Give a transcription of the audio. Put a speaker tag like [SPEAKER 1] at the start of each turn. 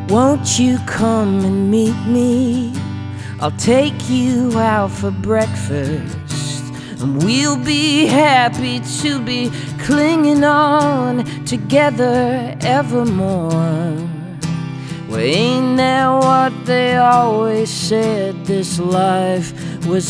[SPEAKER 1] Won't you come and meet me? I'll take you out for breakfast, and we'll be happy to be clinging on together evermore. Well, ain't that what they always said? This life was